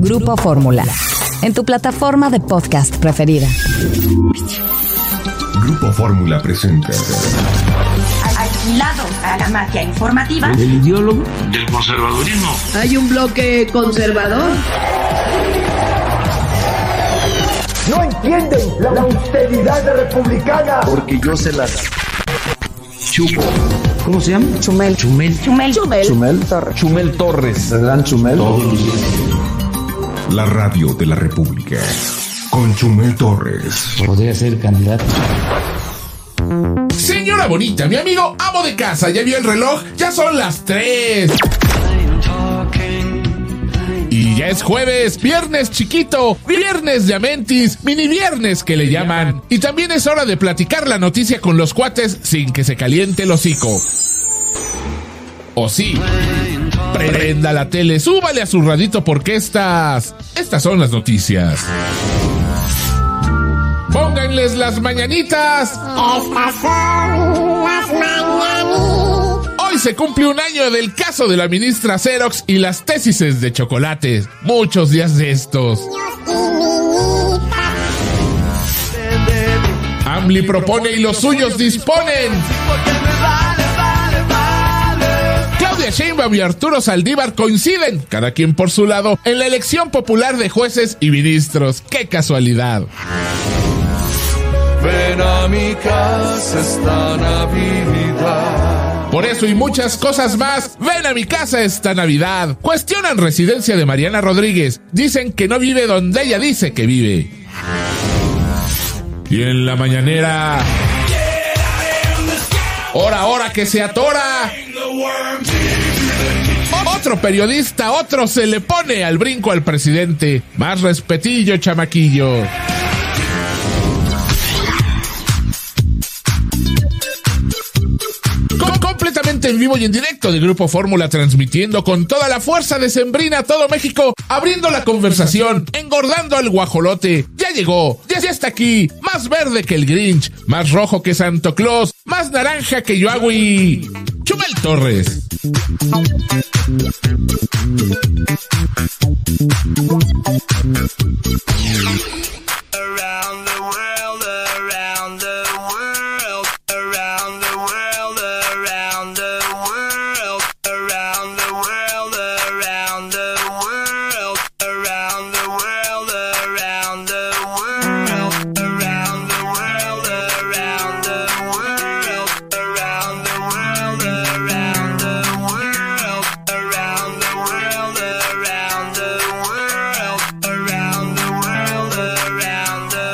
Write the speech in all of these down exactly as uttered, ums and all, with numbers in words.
Grupo Fórmula, en tu plataforma de podcast preferida. Grupo Fórmula presenta. Alquilado a la mafia informativa. El ideólogo del conservadurismo. Hay un bloque conservador. No entienden la austeridad republicana. Porque yo se las chupo. ¿Cómo se llama? Chumel. Chumel. Chumel. Chumel. Chumel Torres. Chumel Torres. El gran Chumel. Todos los días. La radio de la República. Con Chumel Torres. Podría ser candidato. Señora bonita, mi amigo amo de casa, ¿ya vio el reloj? Ya son las tres. Y ya es jueves, viernes chiquito, viernes de Amentis, mini viernes que le llaman. Y también es hora de platicar la noticia con los cuates sin que se caliente el hocico. O sí, prenda la tele, súbale a su radito porque estas, estas son las noticias. Pónganles las mañanitas. Estas son las mañanitas. Hoy se cumple un año del caso de la ministra Xerox y las tesis de chocolates. Muchos días de estos. AMLI propone y los suyos disponen. Claudia Sheinbaum y Arturo Saldívar coinciden, cada quien por su lado, en la elección popular de jueces y ministros. ¡Qué casualidad! Ven a mi casa esta Navidad. Por eso y muchas cosas más, ven a mi casa esta Navidad. Cuestionan residencia de Mariana Rodríguez. Dicen que no vive donde ella dice que vive. Y en la mañanera... ¡Hora, hora que se atora! Otro periodista, otro se le pone al brinco al presidente. Más respetillo, chamaquillo. Completamente en vivo y en directo de Grupo Fórmula, transmitiendo con toda la fuerza decembrina a todo México, abriendo la conversación, engordando al guajolote. Ya llegó, ya, ya está aquí, más verde que el Grinch, más rojo que Santo Claus, más naranja que Yoagui. Chumel Torres. Around the world, around the world, around the world, around the world, around the world, around the world, around the world, around the world, around the world, around the world, around the world, around the world, around the world, around the world, around the world, around the world, around the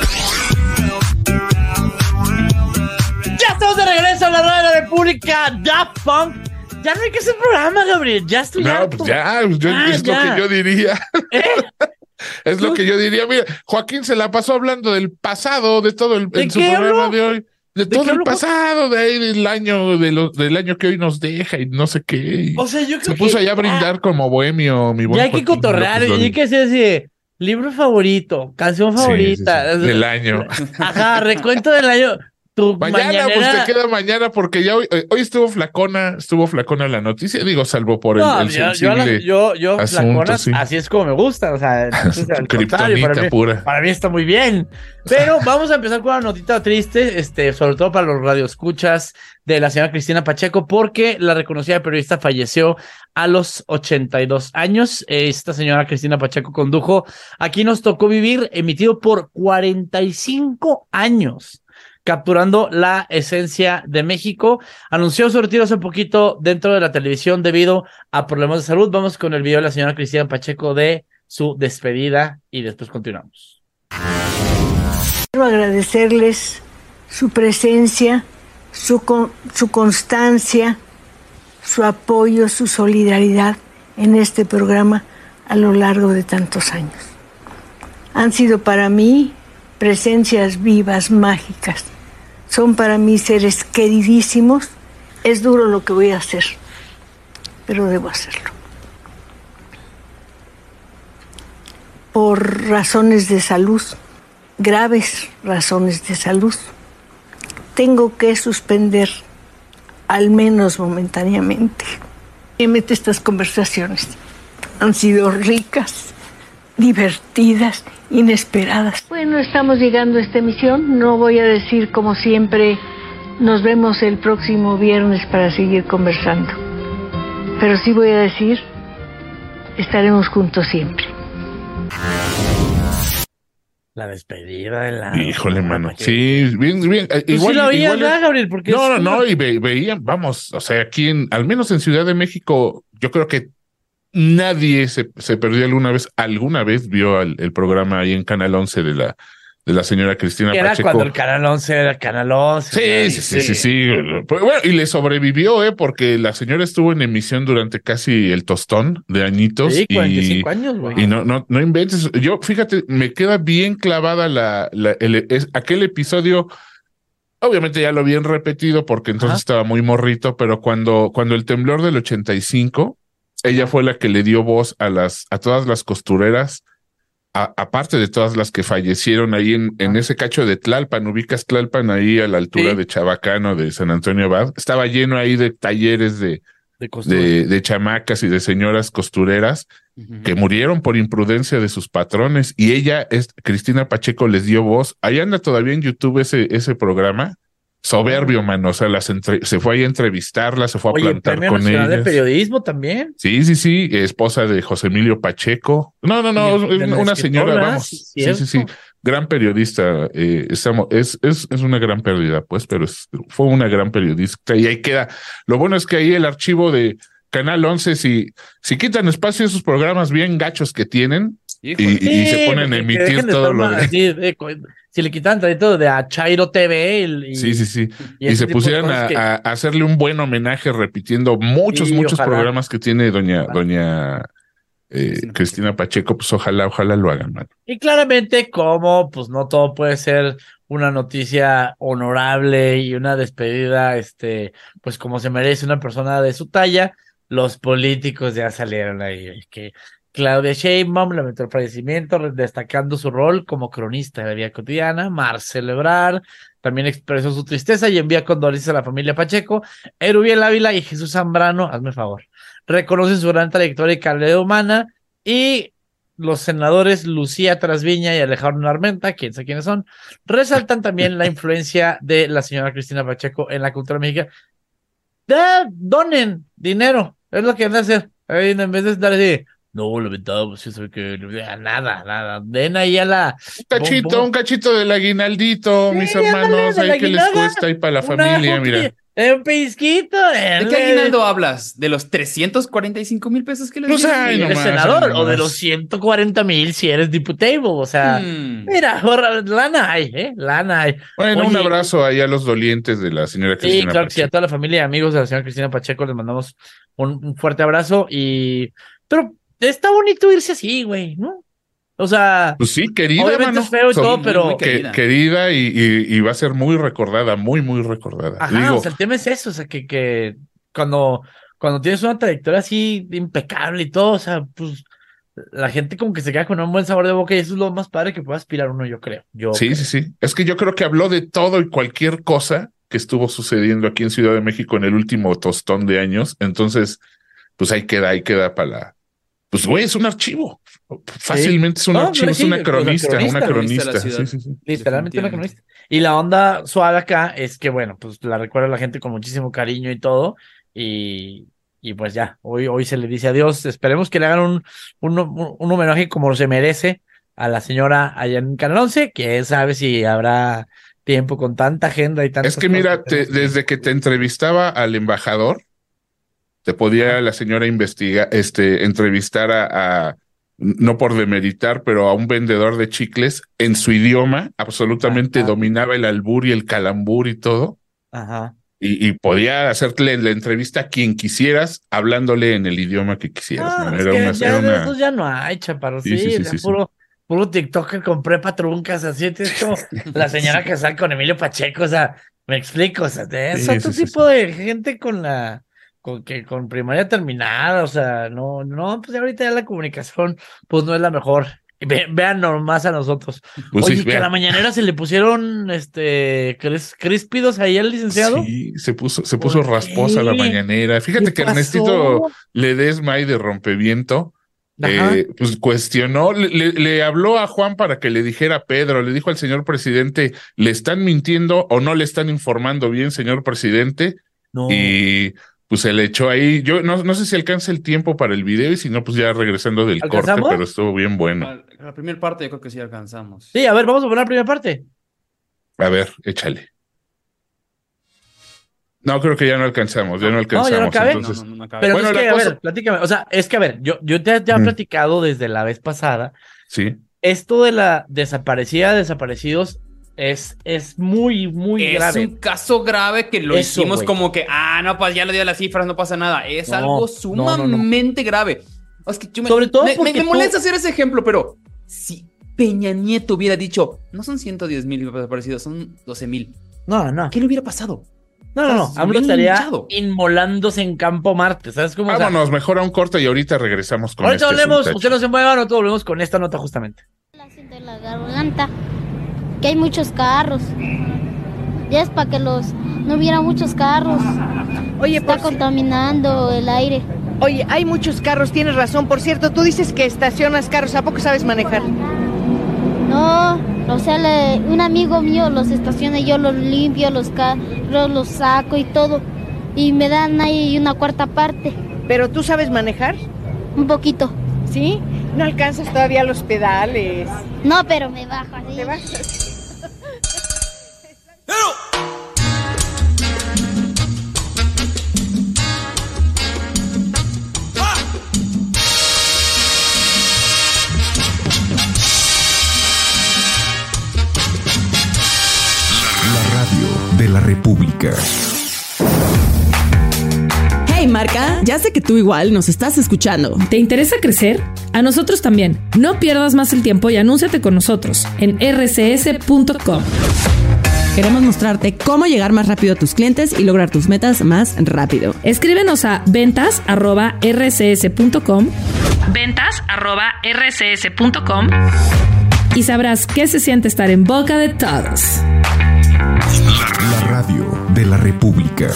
Ya estamos de regreso a la radio de la República. Daft Punk. Ya no hay que hacer programa, Gabriel. Ya estoy No, harto. pues ya, yo, Ah, es ya. lo que yo diría. ¿Eh? Es lo que yo diría. Mira, Joaquín se la pasó hablando del pasado, de todo el, ¿De en su qué programa habló? de hoy. De, ¿De todo qué el habló? pasado, de ahí del año, de los, del año que hoy nos deja y no sé qué. y O sea, yo creo se puso que allá a brindar como bohemio, mi buen ya hay que Joaquín cotorrear. López Y hay que decir así: libro favorito, canción Sí, favorita. sí, sí, del año. Ajá, recuento del año. Tu Mañana, mañanera. pues te queda mañana, porque ya hoy, hoy estuvo flacona, estuvo flacona la noticia, digo, salvo por el, No, el yo, yo, sensible la- yo, yo asunto, flaconas, sí. así es como me gusta, o sea, entonces, al contrario, Kriptonita para mí, pura. para mí está muy bien. Pero vamos a empezar con una notita triste, este, sobre todo para los radioescuchas de la señora Cristina Pacheco, porque la reconocida periodista falleció a los ochenta y dos años. Esta señora Cristina Pacheco condujo Aquí nos tocó vivir, emitido por cuarenta y cinco años. Capturando la esencia de México. Anunció su retiro hace poquito dentro de la televisión debido a problemas de salud. Vamos con el video de la señora Cristina Pacheco de su despedida y después continuamos. Quiero agradecerles su presencia, su, con, su constancia, su apoyo, su solidaridad en este programa a lo largo de tantos años. Han sido para mí presencias vivas, mágicas. Son para mí seres queridísimos. Es duro lo que voy a hacer, pero debo hacerlo. Por razones de salud, graves razones de salud, tengo que suspender, al menos momentáneamente. Realmente estas conversaciones han sido ricas, divertidas, inesperadas. Bueno, estamos llegando a esta emisión. No voy a decir, como siempre, nos vemos el próximo viernes para seguir conversando. Pero sí voy a decir, estaremos juntos siempre. La despedida de la... Híjole, mano. Sí, bien, bien. ¿Tú Igual, sí lo veías, igual, ¿verdad, Gabriel? Porque no, no, es- no, y ve, veían, vamos, o sea, aquí en, al menos en Ciudad de México, yo creo que nadie se, se perdió alguna vez, alguna vez vio el, el programa ahí en Canal once de la, de la señora Cristina Era Pacheco. cuando el Canal once era el Canal once. Sí, sí, sí, sí, sí. Pero bueno, y le sobrevivió, ¿eh? Porque la señora estuvo en emisión durante casi el tostón de añitos. Sí, cuarenta y y, cinco años, güey. y no, no, no inventes. Yo, fíjate, me queda bien clavada la, la el, es, aquel episodio. Obviamente ya lo habían repetido porque entonces Ajá. estaba muy morrito, pero cuando, cuando el temblor del ochenta y cinco, ella fue la que le dio voz a las, a todas las costureras. A, aparte de todas las que fallecieron ahí en, en ese cacho de Tlalpan, ubicas Tlalpan ahí a la altura Sí. de Chabacano, de San Antonio Abad, estaba lleno ahí de talleres de, De costura. de, de chamacas y de señoras costureras Ujú. que murieron por imprudencia de sus patrones, y ella, es, Cristina Pacheco, les dio voz. Ahí anda todavía en YouTube ese, ese programa. Soberbio, mano, o sea, las entre, se fue ahí a entrevistarlas, se fue a Oye, plantar Premio con Nacional de ellas. Periodismo también. Sí, sí, sí, esposa de José Emilio Pacheco. No, no, no, De- de la una escritora, señora, vamos. sí, Sí, sí, sí, cierto. gran periodista. Eh, estamos, es, es, es una gran pérdida, pues, pero es, fue una gran periodista. Y ahí queda. Lo bueno es que ahí el archivo de Canal once, si, si quitan espacio a esos programas bien gachos que tienen, y, Híjole. y se Sí, ponen a que- que emitir dejen de todo estar lo mal de... así, de- co- si le quitan tantito de a Chairo T V y, y- Sí, sí, sí. y Y, ese se tipo de pusieran cosas a, que- a- a hacerle un buen homenaje repitiendo muchos, Sí, muchos ojalá. programas que tiene doña, Ojalá. doña eh, Cristina Cristina Pacheco, pues ojalá, ojalá lo hagan, man. Y claramente, como pues no todo puede ser una noticia honorable y una despedida, este, pues como se merece una persona de su talla, los políticos ya salieron ahí. Que Claudia Sheinbaum lamentó el fallecimiento, destacando su rol como cronista de la vida cotidiana. Marcelo Ebrard también expresó su tristeza y envía condolencias a la familia Pacheco. Erubiel Ávila y Jesús Zambrano, hazme favor, reconocen su gran trayectoria y calidad humana. Y los senadores Lucía Trasviña y Alejandro Armenta, quién sabe quiénes son, resaltan también la influencia de la señora Cristina Pacheco en la cultura mexicana. Da, donen dinero, es lo que han de hacer. Ahí, en vez de estar así, no, lamentamos, eso que nada, nada. Den ahí a la. Un cachito, un cachito del aguinaldito, Sí, mis ándale, hermanos, de la ahí que les aguinalda. cuesta ahí para la Una- familia, un mira. pi- eh, un pellizquito. ¿De qué aguinaldo hablas? ¿De los trescientos cuarenta y cinco mil pesos que les Pues, dieron? ay, Si eres nomás, senador, ay, o de nomás. los ciento cuarenta mil si eres diputado, o sea, Hmm. mira, ahora, lana hay, ¿eh? Lana hay. Bueno, un Oye, abrazo ahí a los dolientes de la señora Sí, Cristina claro que sí, a Pacheco. toda la familia y amigos de la señora Cristina Pacheco les mandamos un, un fuerte abrazo y... Pero está bonito irse así, güey, ¿no? O sea, Pues sí, querida, obviamente mano. es feo y So- todo, muy, pero... muy que- querida. querida y, y, y va a ser muy recordada, muy, muy recordada. Ajá, Digo, o sea, el tema es eso, o sea, que, que cuando, cuando tienes una trayectoria así impecable y todo, o sea, pues la gente como que se queda con un buen sabor de boca y eso es lo más padre que puede aspirar uno, yo creo. Yo sí, creo. sí, sí. Es que yo creo que habló de todo y cualquier cosa que estuvo sucediendo aquí en Ciudad de México en el último tostón de años. Entonces, pues ahí queda, ahí queda para la... Pues, güey, es un archivo. Fácilmente es un No, archivo, no, es sí, una o sea, cronista, cronista, una cronista de la cronista. ciudad. Sí, sí, sí. Literalmente una Definitivamente. cronista. Y la onda suave acá es que, bueno, pues la recuerda la gente con muchísimo cariño y todo. Y, y pues ya, hoy, hoy se le dice adiós. Esperemos que le hagan un, un, un, un homenaje como se merece a la señora allá en Canal once, que sabe si habrá tiempo con tanta agenda y tantas Es que cosas mira, te- tenemos que- desde que te entrevistaba al embajador, te podía la señora investigar, este, entrevistar a, a, no por demeritar, pero a un vendedor de chicles en su idioma, absolutamente Ajá. dominaba el albur y el calambur y todo, Ajá. y, y podía hacerle la entrevista a quien quisieras, hablándole en el idioma que quisieras. Ah, ¿no? es Era que una, ya era de una- esos ya no hay, chaparro. Sí, Sí, sí, sí, ya sí, sí. puro, puro TikToker con prepa truncas, así es como la señora que sale con Emilio Pacheco, o sea, me explico, o sea, de es Sí, otro sí, sí, tipo de gente con la, con que con primaria terminada, o sea, no, no, pues ahorita ya la comunicación, pues no es la mejor. Y ve- vean nomás a nosotros. Pues Oye, sí, que a vean. la mañanera se le pusieron, este, cris- críspidos ahí al licenciado. Sí, se puso, se puso ¿Por rasposa la qué? mañanera. Fíjate ¿Qué que pasó? Ernestito Ledesma y de Rompeviento eh, pues cuestionó, le, le, le habló a Juan para que le dijera a Pedro, le dijo al señor presidente, ¿le están mintiendo o no le están informando bien, señor presidente? No. Y pues se le echó ahí. Yo no, no sé si alcanza el tiempo para el video y si no, pues ya regresando del corte, pero estuvo bien bueno. La, la primera parte yo creo que sí alcanzamos. Sí, a ver, vamos a poner la primera parte. A ver, échale. No, creo que ya no alcanzamos, ya no alcanzamos. No, ya no cabe. Entonces... No, no, no cabe. Pero bueno, es que, la cosa... a ver, platícame. O sea, es que, a ver, yo, yo te, te he mm. platicado desde la vez pasada. Sí. Esto de la desaparecida, desaparecidos, es, es muy, muy es grave. Es un caso grave que lo Eso, hicimos wey. como que, ah, no, pues ya le dio las cifras, no pasa nada. Es no, algo sumamente no, no, no. grave. Es que yo me, Sobre todo me, porque me, me tú... molesta hacer ese ejemplo, pero si Peña Nieto hubiera dicho, no son ciento diez mil desaparecidos, son doce mil. No, no. ¿Qué le hubiera pasado? No, no, no. AMLO estaría hinchado. Inmolándose en Campo Marte. ¿Sabes cómo? Vámonos, o sea, mejor a un corte y ahorita regresamos con ahorita este hablemos, usted no se mueva, nosotros volvemos con esta nota justamente. De la garganta, que hay muchos carros. Ya es para que los no hubiera muchos carros. Oye, está contaminando el aire. Oye, hay muchos carros, tienes razón. Por cierto, tú dices que estacionas carros. ¿A poco sabes manejar? No, o sea, le, un amigo mío los estaciona y yo los limpio, los carros, los saco y todo. Y me dan ahí una cuarta parte. ¿Pero tú sabes manejar? Un poquito. ¿Sí? ¿No alcanzas todavía los pedales? No, pero me bajo así. ¿Te bajas? De la República. Hey Marca, ya sé que tú igual nos estás escuchando. ¿Te interesa crecer? A nosotros también. No pierdas más el tiempo y anúnciate con nosotros en erre ce ese punto com. Queremos mostrarte cómo llegar más rápido a tus clientes y lograr tus metas más rápido. Escríbenos a ventas arroba erre ce ese punto com ventas arroba erre ce ese punto com y sabrás qué se siente estar en boca de todos. La radio de la República.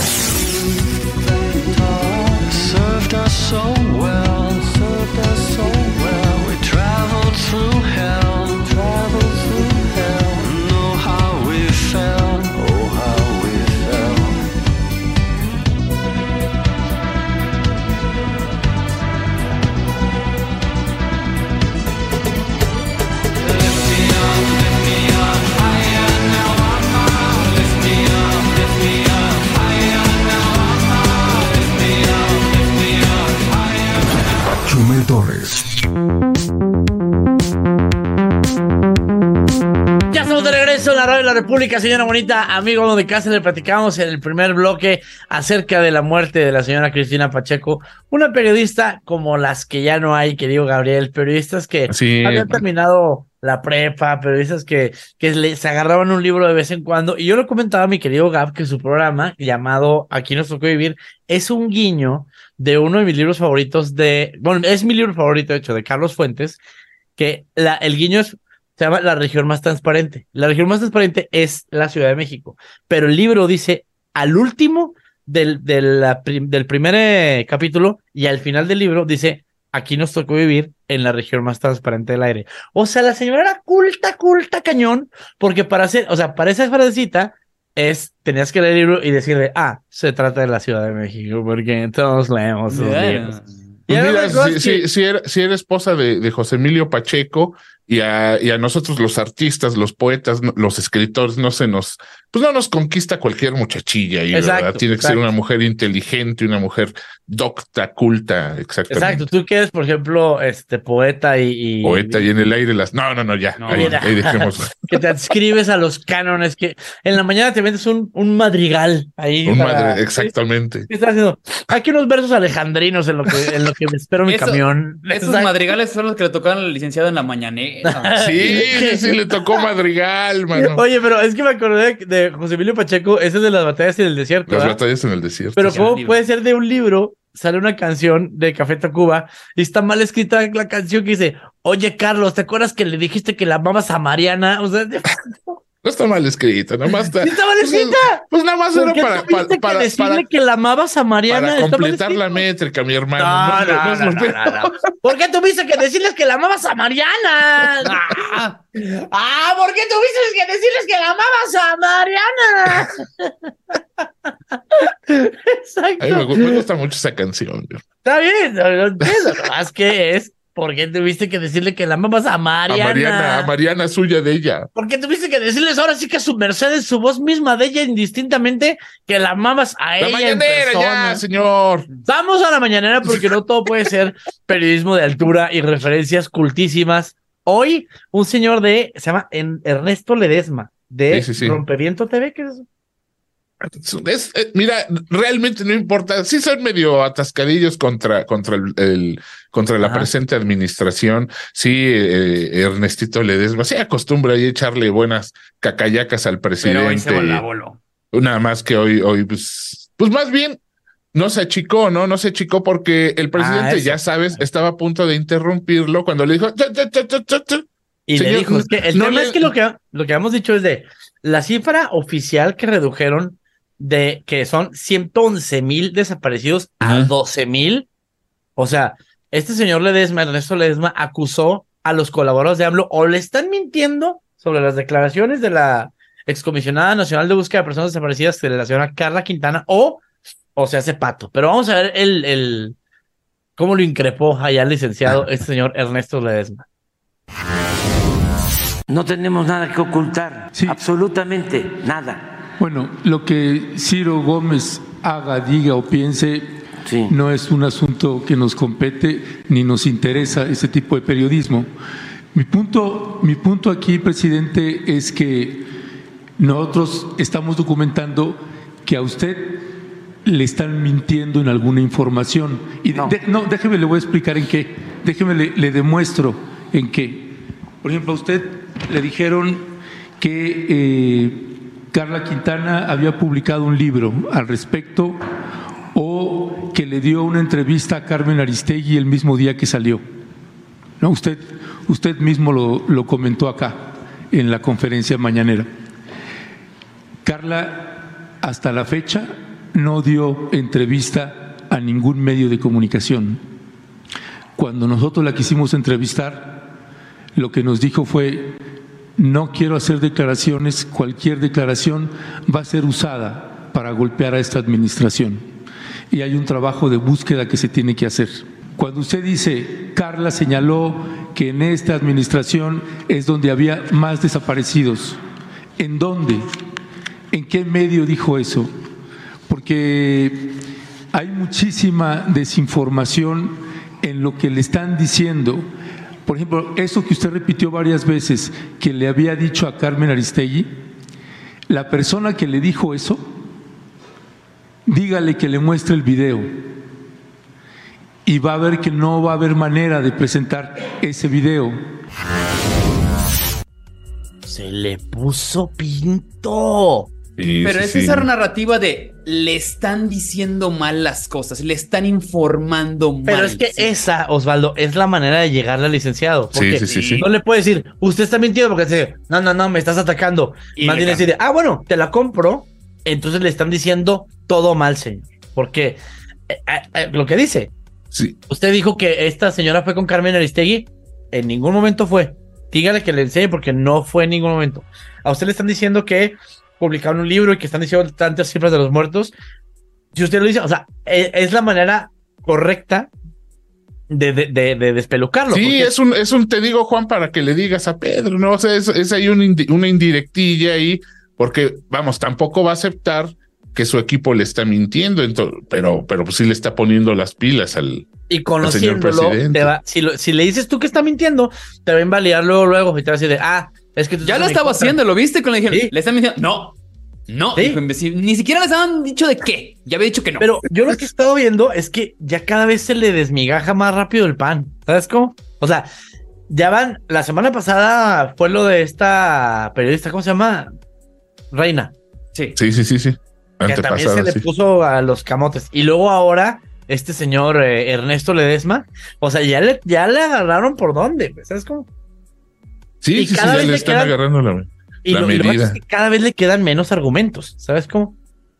Chumel Torres. Ya estamos de regreso en la radio de la República, señora bonita, amigo de casa. Le platicamos en el primer bloque acerca de la muerte de la señora Cristina Pacheco, una periodista como las que ya no hay, querido Gabriel, periodistas que sí, habían terminado la prepa, periodistas que, que le, se agarraban un libro de vez en cuando. Y yo lo comentaba a mi querido Gab que su programa llamado Aquí nos tocó vivir es un guiño de uno de mis libros favoritos de, bueno, es mi libro favorito de hecho, de Carlos Fuentes, que la, el guiño es, se llama La región más transparente. La región más transparente es la Ciudad de México, pero el libro dice al último del, del, la, del primer eh, capítulo y al final del libro dice Aquí nos tocó vivir en la región más transparente del aire. O sea, la señora era culta, culta, cañón, porque para hacer, o sea, para esa frasecita es, tenías que leer el libro y decirle, ah, se trata de la Ciudad de México, porque todos leemos sus yeah. libros. Pues mira, si, que... si, si, era, si era esposa de, de José Emilio Pacheco y a, y a nosotros los artistas, los poetas, los escritores, no se nos, pues no nos conquista cualquier muchachilla y exacto, ¿verdad? Tiene exacto. que ser una mujer inteligente, una mujer docta, culta, exactamente. Exacto, tú que eres, por ejemplo, este poeta y... y... Poeta y en el aire las... No, no, no, ya, no, ahí, ahí dejemos. Que te adscribes a los cánones, que en la mañana te vendes un, un madrigal ahí. Un para... madrigal, exactamente. ¿Qué estás haciendo? Aquí unos versos alejandrinos en lo que, en lo que me espero mi Eso, camión. Esos exacto. madrigales son los que le tocaban a la licenciada en la mañanera. Sí, sí, sí, le tocó madrigal, mano. Oye, pero es que me acordé de, de José Emilio Pacheco, ese es de las batallas en el desierto. Las ¿verdad? batallas en el desierto. Pero sí. ¿cómo puede ser de un libro? Sale una canción de Café Tacuba y está mal escrita la canción que dice, oye, Carlos, ¿te acuerdas que le dijiste que la amabas a Mariana? O sea, No está mal escrito, nomás está. ¿Sí está mal escrita? Pues, pues nada más era para, para, que para, decirle para, que la amabas a Mariana. para completar la métrica, mi hermano. No, no, no, no, no, no, no. ¿Por qué tuviste que decirles que la amabas a Mariana? Ah, ah, ¿por qué tuviste que decirles que la amabas a Mariana? Exacto. A mí me, me gusta mucho esa canción. Yo. Está bien, no, no entiendo. Más que es. ¿Por qué tuviste que decirle que la amabas a Mariana? A Mariana, a Mariana suya de ella. ¿Por qué tuviste que decirles ahora sí que su Mercedes, su voz misma de ella indistintamente, que la amabas a la ella? La mañanera ya, señor. Vamos a la mañanera porque no todo puede ser periodismo de altura y referencias cultísimas. Hoy, un señor de, se llama Ernesto Ledesma, de sí, sí, sí. Rompeviento T V, ¿qué es eso? Es, eh, mira, realmente no importa. Sí son medio atascadillos contra, contra el, el contra la Ajá. presente administración. Sí, eh, Ernestito Ledesma se acostumbra a echarle buenas cacayacas al presidente. Pero hoy se voló. Nada más que hoy, hoy, pues, pues más bien no se achicó, ¿no? No se achicó porque el presidente, ah, ya sabes, estaba a punto de interrumpirlo cuando le dijo. Cha, cha, cha, cha, cha, cha. Y Señor, le dijo, es que el no tema le... es que lo que lo que hemos dicho es de la cifra oficial que redujeron de que son ciento once mil desaparecidos a doce mil. O sea, este señor Ledesma, Ernesto Ledesma, acusó a los colaboradores de AMLO o le están mintiendo sobre las declaraciones de la excomisionada nacional de búsqueda de personas desaparecidas, de la señora Carla Quintana, o, o se hace pato. Pero vamos a ver el, el cómo lo increpó allá el licenciado este señor Ernesto Ledesma. No tenemos nada que ocultar, sí. Absolutamente nada. Bueno, lo que Ciro Gómez haga, diga o piense sí. no es un asunto que nos compete ni nos interesa ese tipo de periodismo. Mi punto, mi punto aquí, presidente, es que nosotros estamos documentando que a usted le están mintiendo en alguna información. Y no, de, no déjeme, le voy a explicar en qué. Déjeme, le, le demuestro en qué. Por ejemplo, a usted le dijeron que eh, Carla Quintana había publicado un libro al respecto o que le dio una entrevista a Carmen Aristegui el mismo día que salió. No, usted, usted mismo lo, lo comentó acá en la conferencia mañanera. Carla, hasta la fecha, no dio entrevista a ningún medio de comunicación. Cuando nosotros la quisimos entrevistar, lo que nos dijo fue: no quiero hacer declaraciones, cualquier declaración va a ser usada para golpear a esta administración. Y hay un trabajo de búsqueda que se tiene que hacer. Cuando usted dice, Carla señaló que en esta administración es donde había más desaparecidos, ¿en dónde? ¿En qué medio dijo eso? Porque hay muchísima desinformación en lo que le están diciendo. Por ejemplo, eso que usted repitió varias veces, que le había dicho a Carmen Aristegui, la persona que le dijo eso, dígale que le muestre el video y va a ver que no va a haber manera de presentar ese video. Se le puso pinto. Sí, Pero sí, es sí. esa narrativa de le están diciendo mal las cosas, le están informando mal. Pero es que sí. esa, Osvaldo, es la manera de llegarle al licenciado. Porque sí, sí, sí, sí. no le puede decir, usted está mintiendo porque dice, no, no, no, me estás atacando. Y más bien decir, ah, bueno, te la compro. Entonces le están diciendo todo mal, señor. Porque eh, eh, lo que dice, sí. usted dijo que esta señora fue con Carmen Aristegui, en ningún momento fue. Dígale que le enseñe porque no fue en ningún momento. A usted le están diciendo que publicaron un libro y que están diciendo tantas cifras de los muertos. Si usted lo dice, o sea, es, es la manera correcta de, de, de, de despelucarlo. Sí, porque... es un, es un, te digo, Juan, para que le digas a Pedro, ¿no? O sea, es, es ahí un indi, una indirectilla ahí, porque, vamos, tampoco va a aceptar que su equipo le está mintiendo, entonces, pero, pero pues sí le está poniendo las pilas al, y conociéndolo, te va, si, lo, si le dices tú que está mintiendo, te va a invalidar luego, luego, y te va a decir de, ah, es que tú ya lo estaba haciendo, ¿lo viste? Con la ¿Sí? Le están mintiendo, no, no, ¿Sí? dijo, ni siquiera les habían dicho de qué, ya había dicho que no. Pero yo lo que he estado viendo es que ya cada vez se le desmigaja más rápido el pan, ¿sabes cómo? O sea, ya van, la semana pasada fue lo de esta periodista, ¿cómo se llama? Reina. Sí, sí, sí, sí, sí. Que también se le sí. puso a los camotes. Y luego ahora, este señor eh, Ernesto Ledesma, o sea, ya le, ya le agarraron por dónde, ¿sabes cómo? Sí, y sí, cada sí, vez ya le están quedan, agarrando la... y, la lo, y lo medida. es que cada vez le quedan menos argumentos, ¿sabes cómo?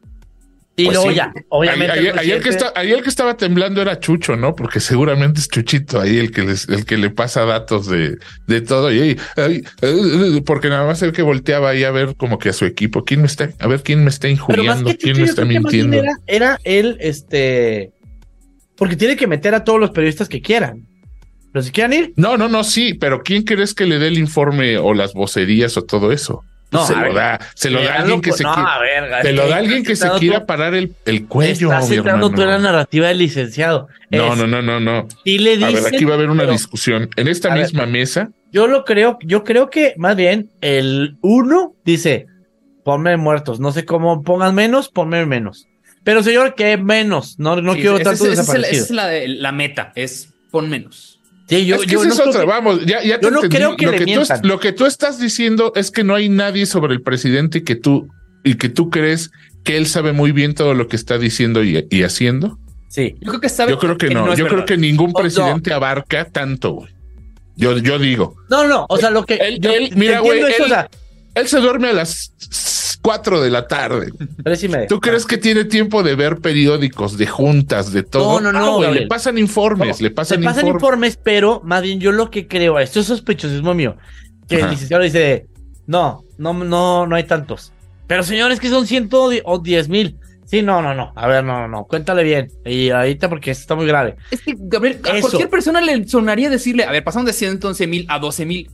Y Pues luego sí. ya, obviamente. Ahí, el ahí- ahí el que presidente- está, ahí el que estaba temblando era Chucho, ¿no? Porque seguramente es Chuchito ahí el que les, el que le pasa datos de, de todo. Y ahí, ahí, eh, porque nada más el que volteaba ahí a ver como que a su equipo. ¿Quién me está, a ver quién me está Pero más injuriando? que ¿Quién Chucho, me yo está creo que más bien mintiendo? Era, era él, este. Porque tiene que meter a todos los periodistas que quieran. Pero si quieren ir. No, no, no, sí, pero ¿quién crees que le dé el informe o las vocerías o todo eso? No, se a lo ver, da, se lo le da dan alguien lo- que se no, quiera, a ver, se es lo que da alguien que se estás quiera tú- parar el, el cuello, Estás mi entrando hermano. tú en la narrativa del licenciado. No, Es- no, no, no, no. Y le A ver, dicen, aquí va a haber una pero- discusión. En esta A ver. misma mesa, Yo lo creo, yo creo que más bien el uno dice, ponme muertos, no sé cómo pongan menos, ponme menos. Pero señor, ¿qué menos? No, no Sí, quiero ese- tantos ese- ese es el- desaparecidos. Esa es la, la meta, es pon menos. Sí, yo, es que yo esa no es creo otra, que- vamos, ya, ya te yo no entendí. creo que lo, le que tú, mientan. lo que tú estás diciendo es que no hay nadie sobre el presidente y que tú, y que tú crees que él sabe muy bien todo lo que está diciendo y, y haciendo. Sí. Yo creo que sabe Yo creo que, que no, no es yo creo verdad. que ningún Oh, no. presidente abarca tanto, güey. Yo, yo digo. No, no, o sea, lo que Él, yo él- te mira, güey, entiendo eso, él, o sea, él se duerme a las cuatro de la tarde. tres y media. ¿Tú crees que tiene tiempo de ver periódicos, de juntas, de todo? No, no, no, Ah, güey, Gabriel. le pasan informes, No, le pasan, se pasan informes. informes, pero más bien yo lo que creo, esto es sospechosismo mío, que Ajá. el licenciado dice, no, no, no, no hay tantos. Pero señores, que son ciento diez mil. Sí, no, no, no. A ver, no, no, no. Cuéntale bien. Y ahorita porque esto está muy grave. Es que, Gabriel, a Eso. cualquier persona le sonaría decirle, a ver, pasamos de ciento once mil a doce mil.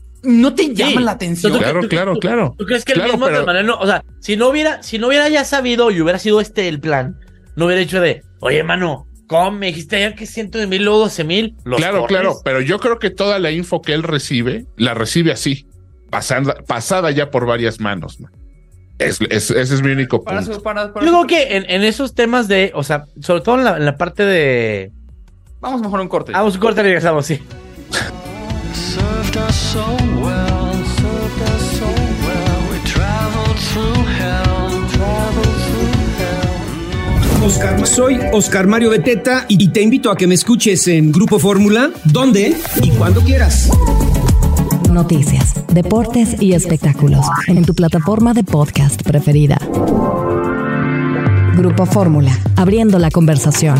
No te llama la atención. ¿Tú- tú- Claro, tú- claro, tú- claro. ¿Tú crees que Claro, el mismo pero- Andrés Manuel no- o sea, si no hubiera, si no hubiera ya sabido y hubiera sido este el plan, no hubiera hecho de, oye, mano, ¿cómo me dijiste ayer que ciento de mil, luego doce mil? Claro, claro, pero yo creo que toda la info que él recibe, la recibe así, pasada, pasada ya por varias manos. Man. Es, es- ese es mi único Para punto. su- para- para Yo su- digo que en, en esos temas de, o sea, sobre todo en la, en la parte de... Vamos mejor a un corte. Vamos, un corte y regresamos, sí. Served us so well, served us so well. We traveled through hell, traveled through hell. Oscar, soy Oscar Mario Beteta y te invito a que me escuches en Grupo Fórmula, donde y cuando quieras. Noticias, deportes y espectáculos en tu plataforma de podcast preferida. Grupo Fórmula, abriendo la conversación.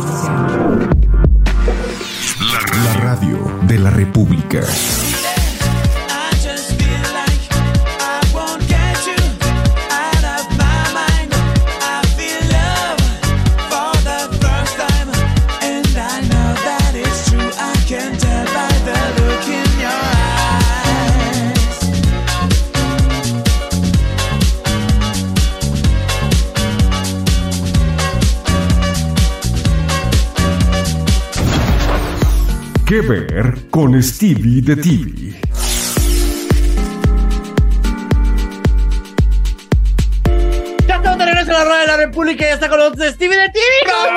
La radio de la República. ¿Qué ver con Stevie de T V? Ya estamos de regreso a la radio de la República y ya está con nosotros Stevie de T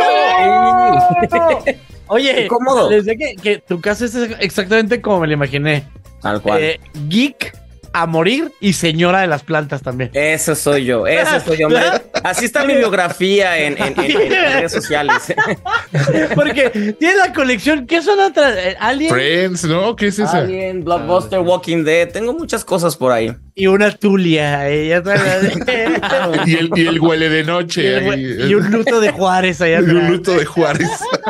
V. Oye, cómodo. les decía que, que tu casa es exactamente como me lo imaginé. Tal cual. Eh, geek a morir y señora de las plantas también. Eso soy yo, eso soy yo. hombre. Así está mi biografía en, en- en- en redes sociales. Porque tiene la colección. ¿Qué son otras? Eh, Alien Friends, ¿no? ¿Qué es esa? Alien, Blockbuster, Walking Dead. Tengo muchas cosas por ahí. y una tulia. eh, ya sabes. Y el, y el huele de noche. Y el- ahí. y un luto de Juárez allá Y un atrás. luto de Juárez.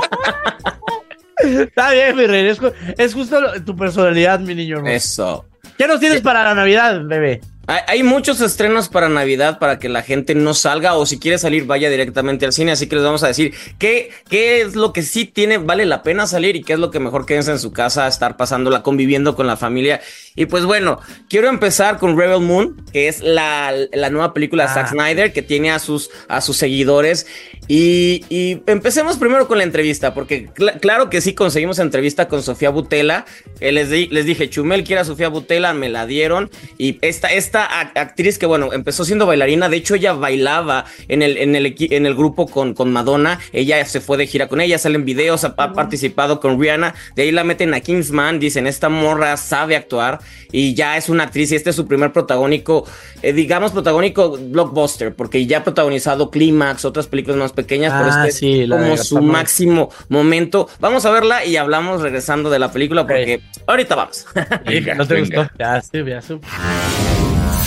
Está bien, mi rey. Es, ju- es justo lo- tu personalidad, mi niño hermoso. Eso. ¿Qué nos tienes para la Navidad, bebé? Hay, hay muchos estrenos para Navidad para que la gente no salga o si quiere salir vaya directamente al cine, así que les vamos a decir qué, qué es lo que sí tiene, vale la pena salir y qué es lo que mejor quédense en su casa, estar pasándola, conviviendo con la familia. Y pues bueno, quiero empezar con Rebel Moon, que es la, la nueva película de Ah. Zack Snyder que tiene a sus, a sus seguidores. Y, y empecemos primero con la entrevista, porque cl- claro que sí conseguimos entrevista con Sofía Boutella. Eh, les, di- les dije, Chumel quiere a Sofía Boutella, me la dieron. Y esta, esta a- actriz que, bueno, empezó siendo bailarina, de hecho ella bailaba en el, en el, equi- en el grupo con, con Madonna. Ella se fue de gira con ella, salen videos, ha, ha participado con Rihanna. De ahí la meten a Kingsman, dicen, esta morra sabe actuar y ya es una actriz y este es su primer protagónico, eh, digamos protagónico blockbuster, porque ya ha protagonizado Clímax, otras películas más pequeñas, pero Ah, este sí, es la como de su Gaspar Noé. máximo momento. Vamos a verla y hablamos regresando de la película porque ahorita vamos. ¿No te gustó? Ya, sí, ya supe.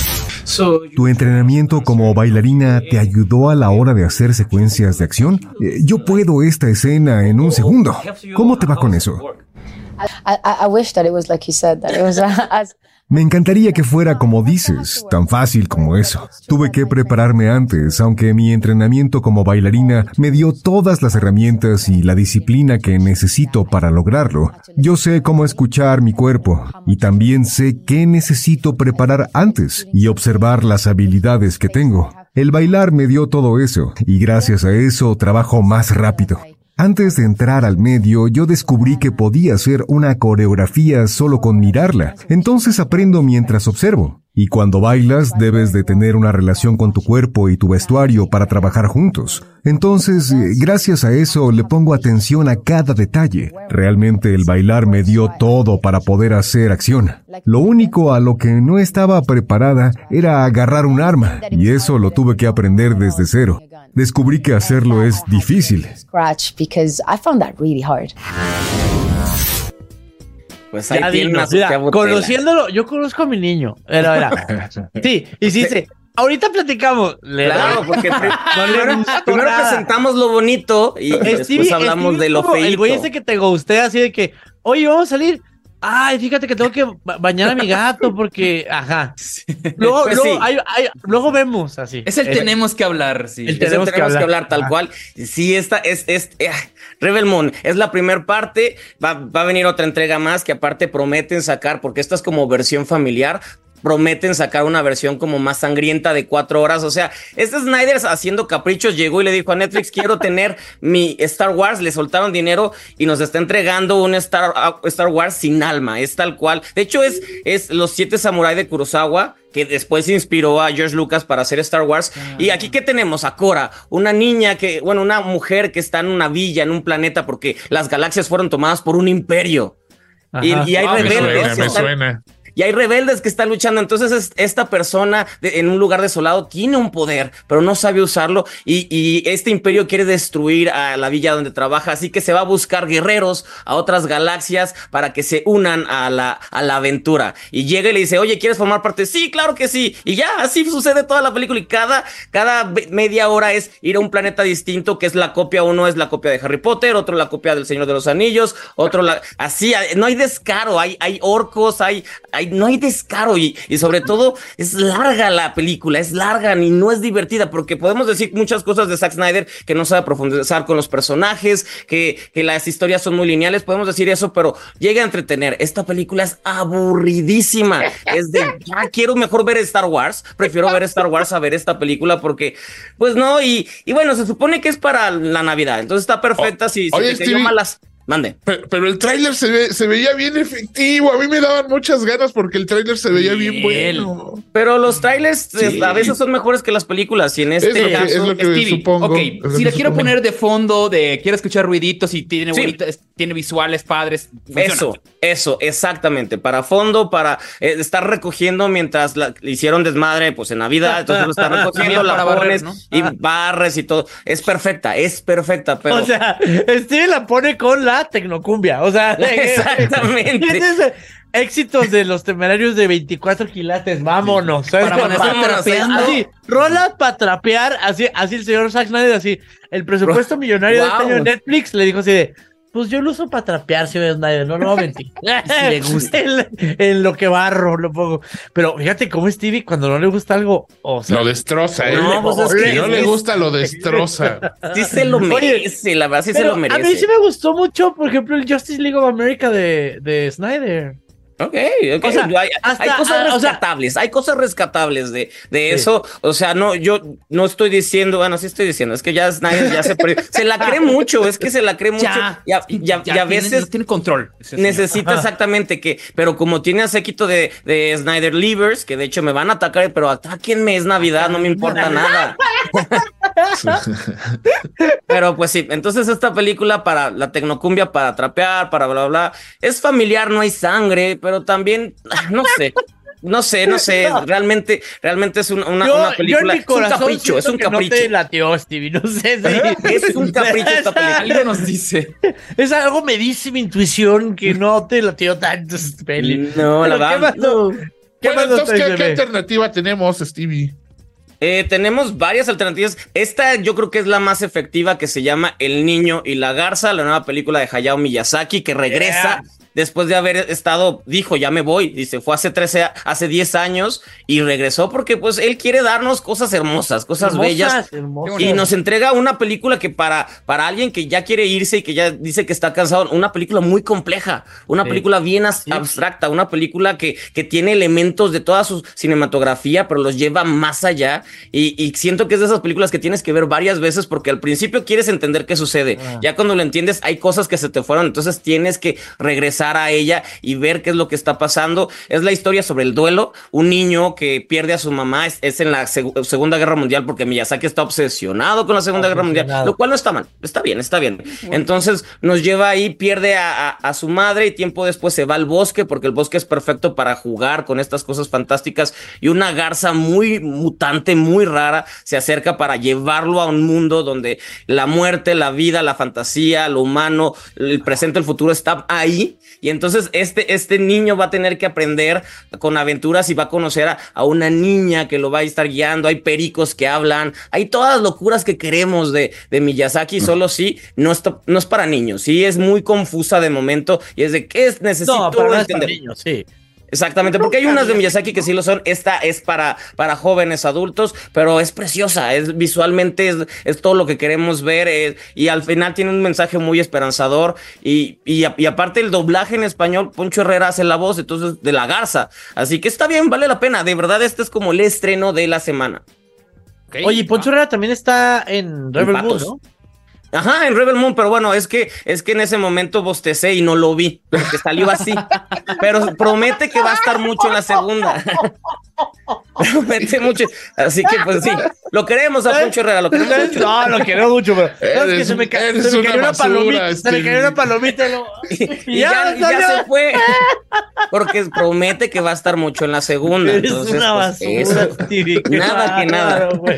¿Tu entrenamiento como bailarina te ayudó a la hora de hacer secuencias de acción? Eh, yo puedo esta escena en un segundo. ¿Cómo te va con eso? I, I, I wish that it was like you said, that it was uh, as... Me encantaría que fuera como dices, tan fácil como eso. Tuve que prepararme antes, aunque mi entrenamiento como bailarina me dio todas las herramientas y la disciplina que necesito para lograrlo. Yo sé cómo escuchar mi cuerpo y también sé qué necesito preparar antes y observar las habilidades que tengo. El bailar me dio todo eso y gracias a eso trabajo más rápido. Antes de entrar al medio, yo descubrí que podía hacer una coreografía solo con mirarla. Entonces aprendo mientras observo. Y cuando bailas, debes de tener una relación con tu cuerpo y tu vestuario para trabajar juntos. Entonces, gracias a eso, le pongo atención a cada detalle. Realmente el bailar me dio todo para poder hacer acción. Lo único a lo que no estaba preparada era agarrar un arma, y eso lo tuve que aprender desde cero. Descubrí que hacerlo es difícil. Pues ahí ya tiene dinos, una mira, conociéndolo, yo conozco a mi niño. Era, era. Sí, y sí dice, ahorita platicamos. Le claro, da, porque no primero, primero presentamos lo bonito y Stevie, después hablamos Stevie de lo feito. El güey ese que te gustea así de que, oye, vamos a salir. Ay, fíjate que tengo que ba- bañar a mi gato porque, ajá. Luego, Pues luego, sí. hay, hay, luego vemos así. Es el Eh, tenemos que hablar, sí. El Eso tenemos que hablar. tal Ajá. cual. Sí, esta es, es eh, Rebel Moon es la primera parte. Va, va a venir otra entrega más que aparte prometen sacar, porque esta es como versión familiar. Prometen sacar una versión como más sangrienta de cuatro horas. O sea, este Snyder haciendo caprichos llegó y le dijo a Netflix, quiero tener mi Star Wars. Le soltaron dinero y nos está entregando un Star, Star Wars sin alma. Es tal cual. De hecho, es, es Los Siete Samurai de Kurosawa, que después inspiró a George Lucas para hacer Star Wars. Ah. Y aquí, ¿qué tenemos? A Korra, una niña que, bueno, una mujer que está en una villa, en un planeta, porque las galaxias fueron tomadas por un imperio. Y, y hay Ah, me rebeldes. suena, me están, suena. Y hay rebeldes que están luchando. Entonces es, esta persona de, en un lugar desolado tiene un poder, pero no sabe usarlo. Y, y este imperio quiere destruir a la villa donde trabaja. Así que se va a buscar guerreros a otras galaxias para que se unan a la, a la aventura. Y llega y le dice, oye, ¿quieres formar parte? Sí, claro que sí. Y ya, así sucede toda la película. Y cada, cada media hora es ir a un planeta distinto, que es la copia. Uno es la copia de Harry Potter, otro la copia del Señor de los Anillos, otro la... Así, no hay descaro. Hay, hay orcos, hay... hay no hay descaro y, y sobre todo es larga la película, es larga y no es divertida porque podemos decir muchas cosas de Zack Snyder que no sabe profundizar con los personajes, que, que las historias son muy lineales, podemos decir eso, pero llega a entretener. Esta película es aburridísima, es de ya quiero mejor ver Star Wars, prefiero ver Star Wars a ver esta película porque pues no, y, y bueno, se supone que es para la Navidad, entonces está perfecta. Oh, si, si oye, te dio malas... Mande. Pero, pero el tráiler se, ve, se veía bien efectivo. A mí me daban muchas ganas porque el tráiler se veía bien, bien bueno. Pero los trailers sí. a veces son mejores que las películas. Y en este es lo caso, que, es lo que Stevie, supongo. Okay, si la quiero poner de fondo, de quiero escuchar ruiditos y tiene sí. bonitas, tiene visuales padres. Funciona. Eso, eso, exactamente. Para fondo, para eh, estar recogiendo mientras la, le hicieron desmadre, pues en Navidad, entonces lo está recogiendo, la pones barrer, ¿no? y ah. barres y todo. Es perfecta, es perfecta. Pero... O sea, Steve la pone con la tecnocumbia, o sea, exactamente. Es éxitos de los temerarios de veinticuatro quilates, vámonos. Para trapeando. Así, rolas para trapear, así, así el señor Zack Snyder, así, el presupuesto millonario wow. de este año de Netflix le dijo así de, pues yo lo uso para trapear, señor Snyder, no lo voy a mentir. Si le gusta. en, en lo que barro, lo pongo. Pero fíjate cómo Stevie, cuando no le gusta algo, o sea, lo destroza, ¿eh? No, pues es que que no le gusta, lo destroza. Sí se lo merece, Oye, la verdad, sí se lo merece. A mí sí me gustó mucho, por ejemplo, el Justice League of America de, de Snyder. Ok, ok. O sea, hay, hasta, hay cosas uh, rescatables, o sea, hay cosas rescatables de, de sí. eso. O sea, no, yo no estoy diciendo, bueno, sí estoy diciendo, es que ya Snyder ya se se la cree mucho, es que se la cree mucho. Ya, y a, y a, ya y a tiene, veces no tiene control. Necesita Ajá. exactamente que, pero como tiene a séquito de, de Snyder Leavers, que de hecho me van a atacar, pero atáquenme, es Navidad, no me importa nada. Pero pues sí, entonces esta película para la tecnocumbia, para trapear, para bla, bla, bla, es familiar, no hay sangre, pero también, no sé, no sé, no sé, realmente, realmente es una, una, yo, una película, yo en mi corazón es un capricho, es un capricho. No te latió, Stevie, no sé si... Es un capricho esta película. Algo nos dice. Es algo, me dice mi intuición, que no te latió tanto, Peli. No, la verdad, no. ¿Qué bueno, más nos entonces, traes, ¿qué, ¿qué bebé? alternativa tenemos, Stevie? Eh, tenemos varias alternativas. Esta yo creo que es la más efectiva, que se llama El Niño y la Garza, la nueva película de Hayao Miyazaki, que regresa... Yeah. Después de haber estado, dijo, ya me voy, dice, fue hace trece, hace diez años y regresó porque pues él quiere darnos cosas hermosas, cosas hermosas, bellas hermosas. Y nos entrega una película que para, para alguien que ya quiere irse y que ya dice que está cansado, una película muy compleja, una sí. película bien sí. abstracta, una película que, que tiene elementos de toda su cinematografía, pero los lleva más allá y, y siento que es de esas películas que tienes que ver varias veces porque al principio quieres entender qué sucede, ah. ya cuando lo entiendes hay cosas que se te fueron, entonces tienes que regresar a ella y ver qué es lo que está pasando. Es la historia sobre el duelo, un niño que pierde a su mamá, es, es en la seg- Segunda Guerra Mundial porque Miyazaki está obsesionado con la Segunda Guerra Mundial, lo cual no está mal, está bien, está bien. Entonces nos lleva ahí, pierde a, a, a su madre y tiempo después se va al bosque porque el bosque es perfecto para jugar con estas cosas fantásticas y una garza muy mutante, muy rara, se acerca para llevarlo a un mundo donde la muerte, la vida, la fantasía, lo humano, el presente, el futuro está ahí. Y entonces este, este niño va a tener que aprender con aventuras y va a conocer a, a una niña que lo va a estar guiando. Hay pericos que hablan. Hay todas las locuras que queremos de, de Miyazaki. Solo sí, no, está, no es para niños. Sí, es muy confusa de momento. Y es de, ¿qué es? Necesito no, pero no entender. Es para niños, sí. Exactamente, porque hay unas de Miyazaki que sí lo son. Esta es para, para jóvenes adultos, pero es preciosa, es visualmente es, es todo lo que queremos ver, es, y al final tiene un mensaje muy esperanzador y, y, y aparte el doblaje en español, Poncho Herrera hace la voz entonces de la garza, así que está bien, vale la pena, de verdad este es como el estreno de la semana. Okay. Oye, Poncho Herrera también está en Rebel Moon, ¿no? Ajá, en Rebel Moon, pero bueno, es que es que en ese momento bostecé y no lo vi, porque salió así. Pero promete que va a estar mucho en la segunda. Promete mucho. Así que pues sí, lo queremos a Poncho Herrera, lo queremos mucho. No, lo queremos mucho, pero eres, no, es que se me, ca- se me cayó una basura, palomita, este... se me cayó una palomita. Lo... y, y ya, ya, ya se fue. Porque promete que va a estar mucho en la segunda. Eres entonces, una pues, basura, eso. Stevie, Nada que nada. Güey.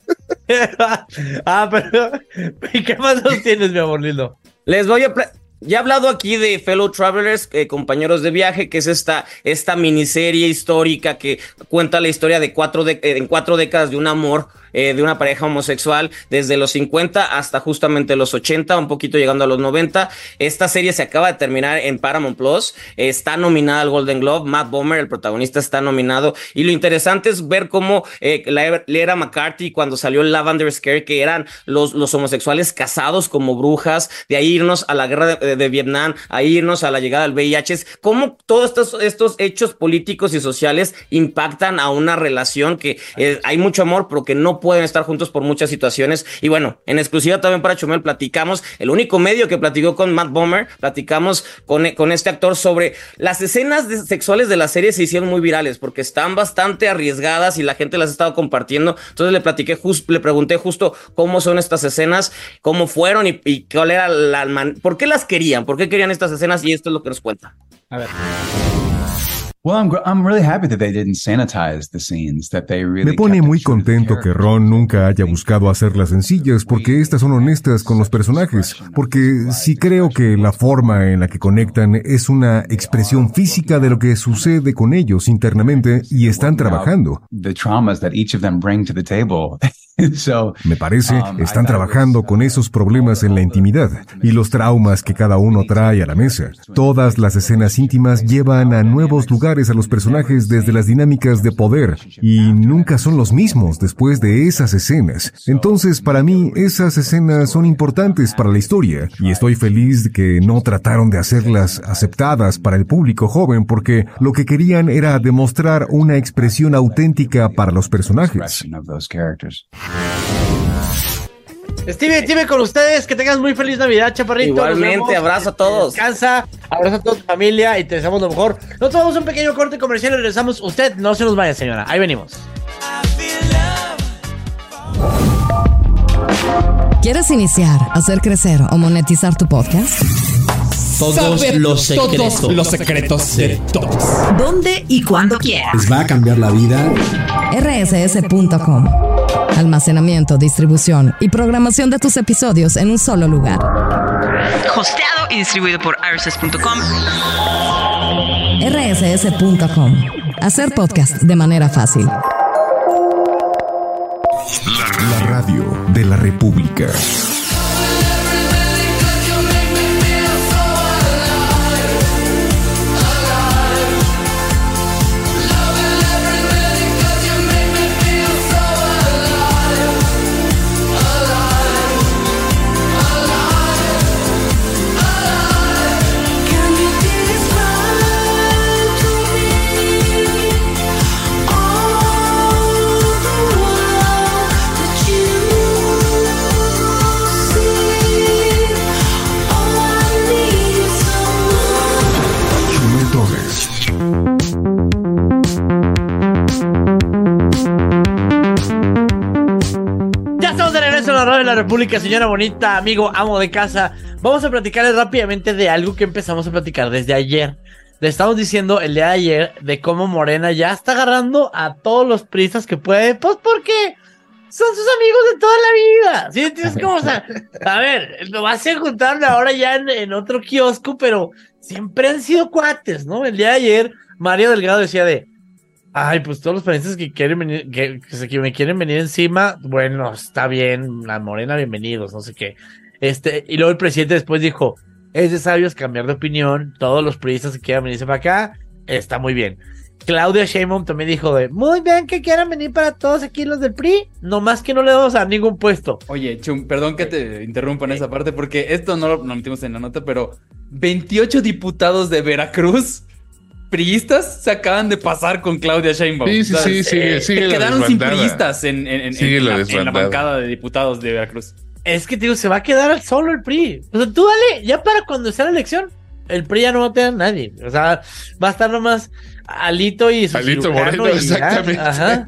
Ah, pero ¿qué más nos tienes, mi amor lindo? Les voy a... Pl- Ya he hablado aquí de Fellow Travelers, eh, compañeros de viaje, que es esta, esta miniserie histórica que cuenta la historia de cuatro de- en cuatro décadas de un amor eh, de una pareja homosexual desde los cincuenta hasta justamente los ochenta, un poquito llegando a los noventa. Esta serie se acaba de terminar en Paramount Plus, eh, está nominada al Golden Globe, Matt Bomer, el protagonista, está nominado, y lo interesante es ver cómo eh, la, la era McCarthy, cuando salió el Lavender Scare, que eran los, los homosexuales casados como brujas, de ahí irnos a la guerra de, de Vietnam, a irnos a la llegada del V I H, cómo todos estos, estos hechos políticos y sociales impactan a una relación que eh, hay mucho amor, pero que no pueden estar juntos por muchas situaciones. Y bueno, en exclusiva también para Chumel platicamos, el único medio que platicó con Matt Bomer, platicamos con, con este actor sobre las escenas de, sexuales de la serie. Se hicieron muy virales porque están bastante arriesgadas y la gente las ha estado compartiendo. Entonces le platiqué, just, le pregunté justo cómo son estas escenas, cómo fueron y, y cuál era la man, por qué las querían, por qué querían estas escenas, y esto es lo que nos cuenta. A ver. Well, I'm, I'm really happy that they didn't sanitize the scenes, that they really Me pone muy contento que Ron nunca haya buscado hacerlas sencillas, porque estas son honestas con los personajes, porque sí creo que la forma en la que conectan es una expresión física de lo que sucede con ellos internamente y están trabajando. The traumas that each of them bring to the table. So, me parece, están trabajando con esos problemas en la intimidad y los traumas que cada uno trae a la mesa. Todas las escenas íntimas llevan a nuevos lugares a los personajes desde las dinámicas de poder y nunca son los mismos después de esas escenas. Entonces, para mí, esas escenas son importantes para la historia y estoy feliz de que no trataron de hacerlas aceptadas para el público joven porque lo que querían era demostrar una expresión auténtica para los personajes. Stevie, Stevie con ustedes, que tengas muy feliz Navidad, chaparrito. Igualmente, abrazo a todos. Descansa, abrazo a toda tu familia y te deseamos lo mejor. Nosotros vamos a un pequeño corte comercial y regresamos. Usted no se nos vaya, señora. Ahí venimos. ¿Quieres iniciar, hacer crecer o monetizar tu podcast? Todos Saber los secretos. todos los secretos de todos. ¿Dónde y cuándo quieras? Les va a cambiar la vida. R S S punto com. Almacenamiento, distribución y programación de tus episodios en un solo lugar. Hosteado y distribuido por R S S punto com. R S S punto com. Hacer podcast de manera fácil. La radio de la República. De la República, señora bonita, amigo, amo de casa. Vamos a platicarles rápidamente de algo que empezamos a platicar desde ayer. Le estamos diciendo el día de ayer de cómo Morena ya está agarrando a todos los priistas que puede, pues porque son sus amigos de toda la vida. ¿Sí entiendes cómo? O sea, a ver, lo vas a juntar ahora ya en, en otro kiosco, pero siempre han sido cuates, ¿no? El día de ayer, Mario Delgado decía de ay, pues todos los países que quieren venir, que, que, se, que me quieren venir encima, bueno, está bien, la Morena, bienvenidos, no sé qué. Este, y luego el presidente después dijo, es de sabios cambiar de opinión, todos los priistas que quieran venirse para acá, está muy bien. Claudia Sheinbaum también dijo de, muy bien que quieran venir para todos aquí los del P R I, nomás que no le vamos a dar ningún puesto. Oye, Chum, perdón que te interrumpa en esa parte, porque esto no lo no metimos en la nota, pero veintiocho diputados de Veracruz priistas se acaban de pasar con Claudia Sheinbaum. Sí, sí, sí, sigue, sigue la quedaron sin desbandada. priistas en, en, en, Sigue en, la la, en la desbandada. bancada de diputados de Veracruz. Es que, tío, se va a quedar al solo el P R I. O sea, tú dale, ya para cuando sea la elección, el P R I ya no va a tener a nadie. O sea, va a estar nomás Alito y su Alito cirujano Moreno, y ya. exactamente. Ajá.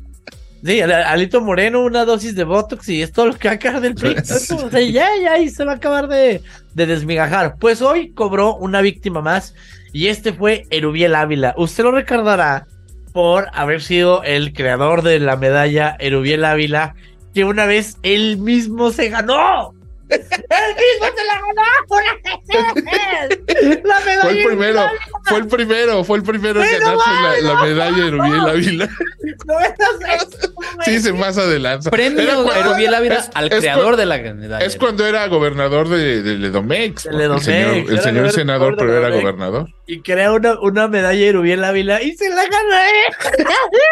Sí, Al- Alito Moreno, una dosis de Botox y es todo lo que va a quedar del P R I. Sí. O sea, ya, ya, y se va a acabar de, de desmigajar. Pues hoy cobró una víctima más y este fue Erubiel Ávila. Usted lo recordará por haber sido el creador de la medalla Erubiel Ávila, que una vez él mismo se ganó. ¡Él mismo se la ganó! ¡La medalla! Fue el primero, Erubiel Ávila! fue el primero, fue el primero en Pero ganarse la, la bueno, medalla de Erubiel Ávila. No es eso, Sí, se pasa de lanza. Premio Era cuando- Erubiel Ávila es- al es creador cu- de la medalla. Es cuando era gobernador de, de Ledomex. De porque Ledomex, El señor, el era señor gobernador senador, de pero era Ledomex. gobernador. Y crea una, una medalla Erubiel Ávila y se la gana, ¿eh?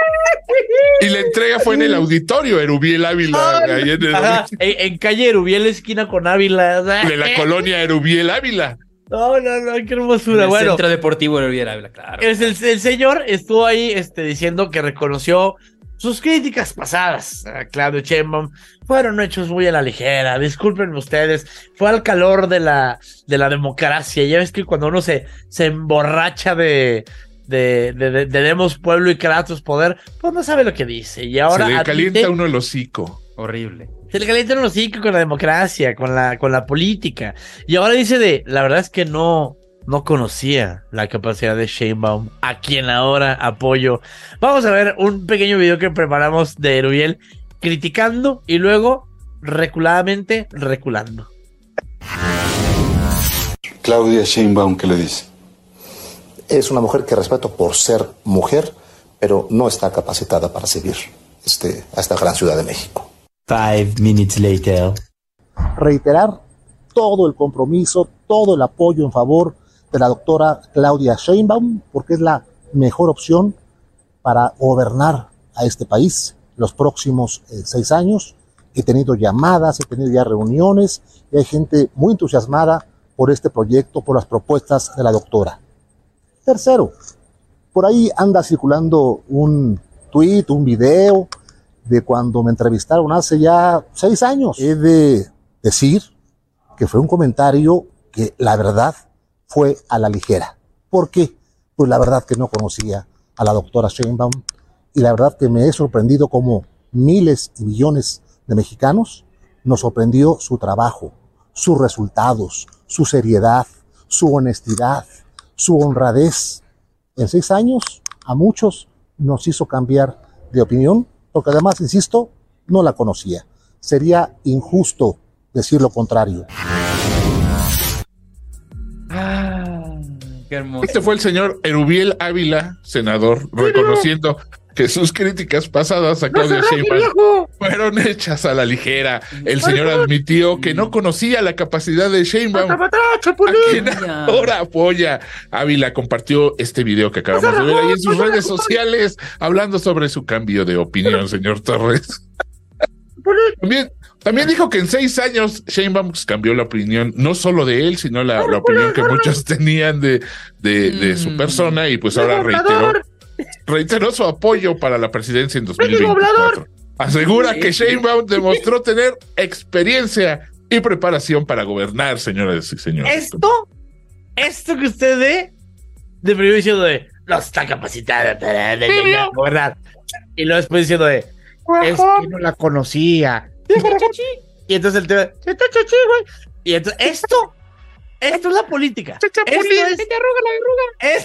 Y la entrega fue en el auditorio Erubiel Ávila, ahí en, el- Ajá, en, en calle Erubiel, esquina con Ávila. O sea, de la colonia Erubiel Ávila. No, no, no, qué En hermosura. el Bueno, Centro Deportivo Erubiel Ávila, claro. el, el- el señor estuvo ahí este, diciendo que reconoció sus críticas pasadas a Claudio Sheinbaum. Fueron hechos muy a la ligera, discúlpenme ustedes. Fue al calor de la, de la democracia. Ya ves que cuando uno se, se emborracha de, de, de, de, de demos pueblo y Kratos poder, pues no sabe lo que dice. Y ahora Se le admite- calienta uno el hocico. Horrible. Se le calientan los hocico con la democracia, con la, con la política. Y ahora dice de, la verdad es que no, no conocía la capacidad de Sheinbaum, a quien ahora apoyo. Vamos a ver un pequeño video que preparamos de Erubiel criticando y luego reculadamente reculando. Claudia Sheinbaum, ¿qué le dice? Es una mujer que respeto por ser mujer, pero no está capacitada para seguir este, a esta gran ciudad de México. Five minutes later. Reiterar todo el compromiso, todo el apoyo en favor de la doctora Claudia Sheinbaum, porque es la mejor opción para gobernar a este país los próximos eh, seis años. He tenido llamadas, he tenido ya reuniones, y hay gente muy entusiasmada por este proyecto, por las propuestas de la doctora. Tercero, por ahí anda circulando un tuit, un video de cuando me entrevistaron hace ya seis años. He de decir que fue un comentario que la verdad fue a la ligera. ¿Por qué? Pues la verdad que no conocía a la doctora Sheinbaum y la verdad que me he sorprendido como miles y millones de mexicanos nos sorprendió su trabajo, sus resultados, su seriedad, su honestidad, su honradez. En seis años a muchos nos hizo cambiar de opinión, porque además, insisto, no la conocía. Sería injusto decir lo contrario. Ah, Qué hermoso. Este fue el señor Erubiel Ávila, senador, reconociendo que sus críticas pasadas a Claudia Sheinbaum fueron hechas a la ligera. El señor admitió que no conocía la capacidad de Sheinbaum, a quien ahora apoya. Ávila compartió este video que acabamos de ver ahí en sus redes sociales, hablando sobre su cambio de opinión, señor Torres. También, también dijo que en seis años Sheinbaum cambió la opinión, no solo de él, sino la, la opinión que muchos tenían de, de, de su persona, y pues ahora reiteró, reiteró su apoyo para la presidencia en dos mil veinticuatro. Asegura que Sheinbaum demostró tener experiencia y preparación para gobernar, señoras y señores. Esto, esto que usted ve, de primero diciendo de, no está capacitada para de, de, de gobernar. Y luego después diciendo de, es que no la conocía. Y entonces el tema, y entonces esto, esto es la política. Esto es, es,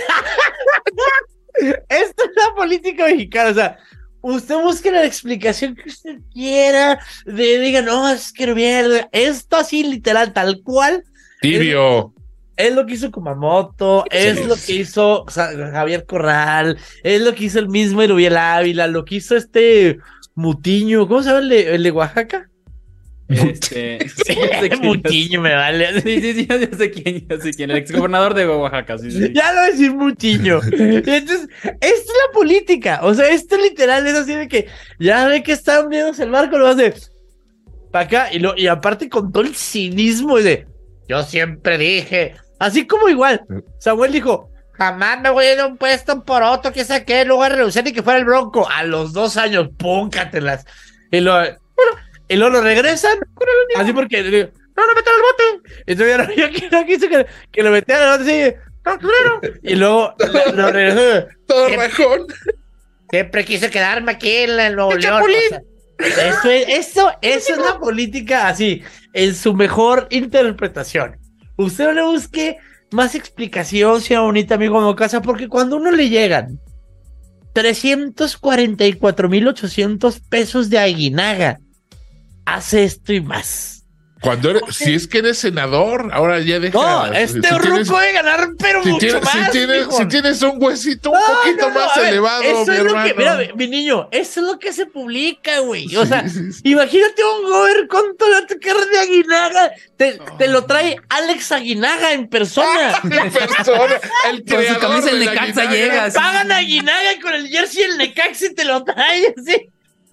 esto es la política mexicana. O sea, usted busque la explicación que usted quiera, de diga, no, es que mierda. Esto así literal, tal cual. Tibio. Es, es lo que hizo Kumamoto, sí, es lo que hizo Javier Corral, es lo que hizo el mismo Erubiel Ávila, lo que hizo este Mutiño, ¿cómo se llama el de, el de Oaxaca? Este, sí, Mutiño me vale. Sí, sí, sí, ya sé quién, ya sé quién, el exgobernador de Oaxaca, sí, sí. Ya lo voy a decir Mutiño. Entonces, esto es la política, o sea, esto literal es así de que ya ve que está hundiéndose el barco, lo hace para acá, y, lo, y aparte con todo el cinismo de, yo siempre dije, así como igual, Samuel dijo, jamás me voy a ir a un puesto por otro, que saqué, luego a renunciar y que fuera el Bronco. A los dos años, póncatelas. Y lo, bueno, y luego lo regresan, así porque, digo, no, no metan al bote. Entonces yo, yo, yo, yo quise que, que lo metieran al bote, así, no, claro. Y luego lo, lo regresó. Todo rajón. Siempre quise quedarme aquí en el Nuevo León. O sea, eso es, eso, eso es la política así, en su mejor interpretación. Usted no le busque más explicación, sea bonita, amigo de casa, porque cuando uno le llegan trescientos cuarenta y cuatro mil ochocientos pesos de aguinaga, hace esto y más. Cuando eres, si es que eres senador, ahora ya deja. No, este si ruco de ganar, pero si mucho tienes, más. Si tienes, si tienes un huesito un no, poquito no, no, más ver, elevado, eso mi es hermano. Lo que, mira, mi niño, eso es lo que se publica, güey. O sea, sí, sí, sí. Imagínate un gober con toda tu cara de aguinaga. Te, oh. te lo trae Alex Aguinaga en persona. en persona. El con su camisa el Necaxa llega. Así. Pagan Aguinaga con el jersey el Necaxa y te lo trae así.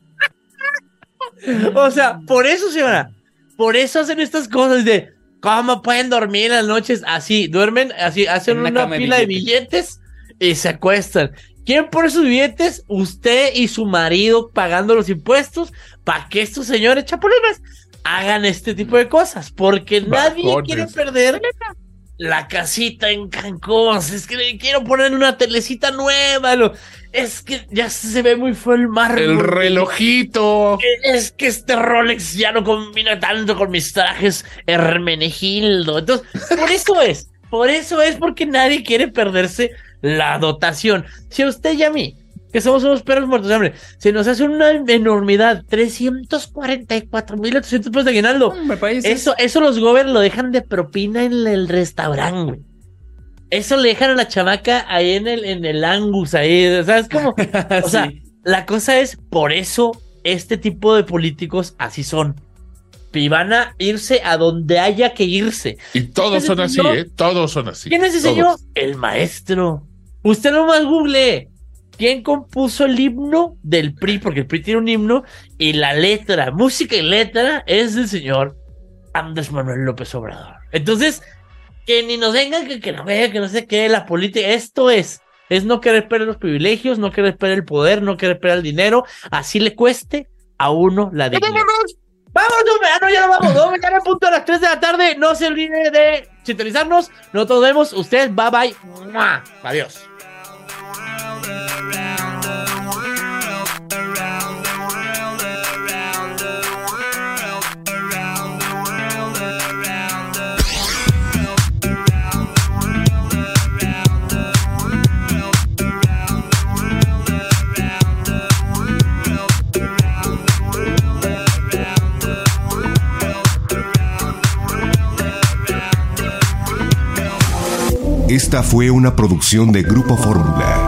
O sea, por eso, señora, por eso hacen estas cosas de ¿cómo pueden dormir en las noches? Así, duermen, así, hacen una, una pila de billetes. de billetes y se acuestan. ¿Quién pone sus billetes? Usted y su marido pagando los impuestos para que estos señores chapulines hagan este tipo de cosas. Porque Bajones. Nadie quiere perder la casita en Cancún. Es que quiero poner una telecita nueva. Lo, es que ya se ve muy feo el mármol. El relojito. Es que este Rolex ya no combina tanto con mis trajes Hermenegildo. Entonces, por eso es. Por eso es porque nadie quiere perderse la dotación. Si a usted y a mí, que somos unos perros muertos de hambre, se nos hace una enormidad, trescientos cuarenta y cuatro mil ochocientos pesos de aguinaldo. Eso, eso los gobiernos lo dejan de propina en el restaurante, güey. Eso le dejan a la chamaca ahí en el, en el Angus, ahí, ¿sabes cómo? O sí. sea, la cosa es, por eso este tipo de políticos así son. Y van a irse a donde haya que irse. Y todos son así, ¿eh? Todos son así. ¿Quién es ese señor? El maestro. Usted nomás google quién compuso el himno del P R I, porque el P R I tiene un himno, y la letra, música y letra, es del señor Andrés Manuel López Obrador. Entonces, que ni nos vengan, que, que no vea, que no sé qué, la política, esto es, es no querer perder los privilegios, no querer perder el poder, no querer perder el dinero, así le cueste a uno la dignidad. Vamos, no, ah, no, ya no vamos, no, mañana a punto a las tres de la tarde, no se olvide de sintonizarnos, nosotros vemos, ustedes, bye bye, ¡mua! Adiós. Esta fue una producción de Grupo Fórmula.